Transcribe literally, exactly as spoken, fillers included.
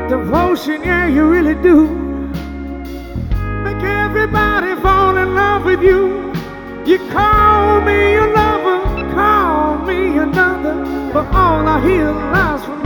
Devotion, yeah, you really do. Make everybody fall in love with you. You call me a lover, call me another, but all I hear lies from